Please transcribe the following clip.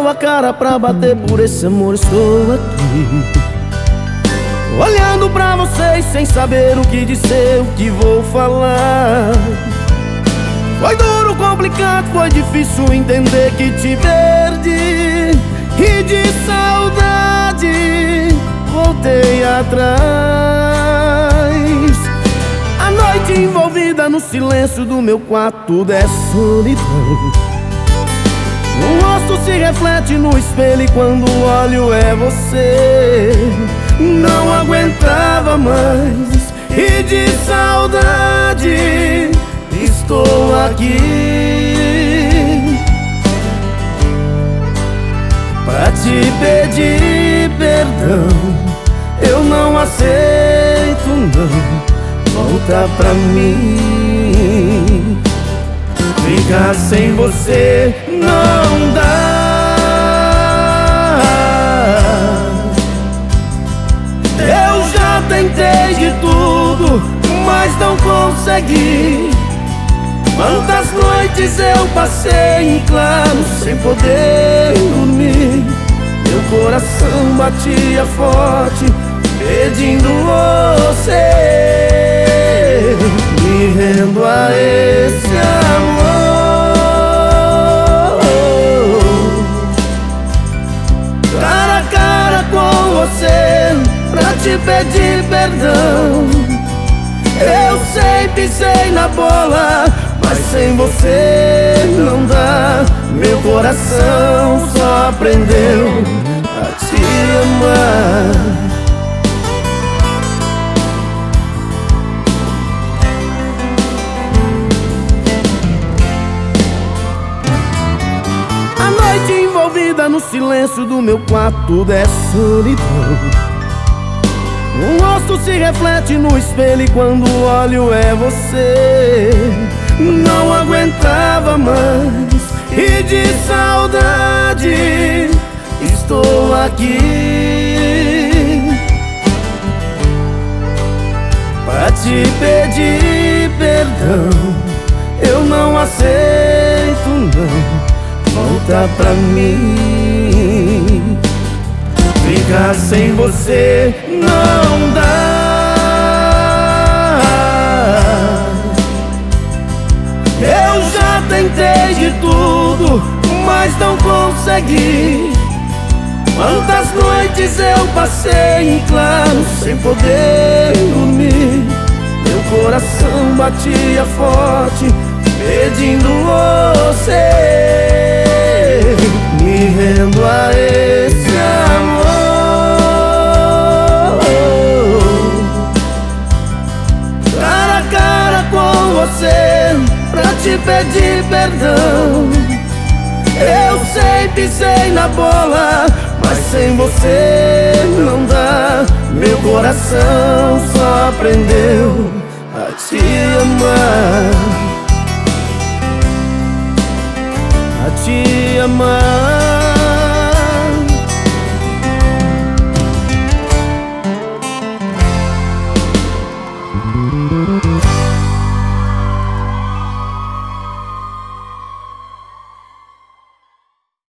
a cara pra bater por esse amor, estou aqui olhando pra vocês sem saber o que dizer, o que vou falar. Foi duro, complicado, foi difícil entender que te perdi. E de saudade voltei atrás. A noite envolvida no silêncio do meu quarto, tudo é solidão. O rosto se reflete no espelho e quando olho é você. Não aguentava mais e de saudade estou aqui pra te pedir perdão. Eu não aceito não, volta pra mim. Ficar sem você não dá. Eu já tentei de tudo, mas não consegui. Quantas noites eu passei em claro sem poder dormir. Meu coração batia forte pedindo você. Me rendo a esse amor, cara a cara com você, pra te pedir perdão. Eu sei, pisei na bola, mas sem você não dá. Meu coração só aprendeu a te amar. A noite envolvida no silêncio do meu quarto, tudo é solidão. O rosto se reflete no espelho e quando olho é você. Não aguentava mais e de saudade estou aqui pra te pedir perdão. Eu não aceito não, volta pra mim. Ficar sem você não dá. Eu já tentei de tudo, mas não consegui. Quantas noites eu passei em claro sem poder dormir. Meu coração batia forte pedindo você. Me rendo a esse amor, cara a cara com você, pra te pedir perdão. Eu sei, pisei na bola, mas sem você não dá. Meu coração só aprendeu a te amar, a te amar.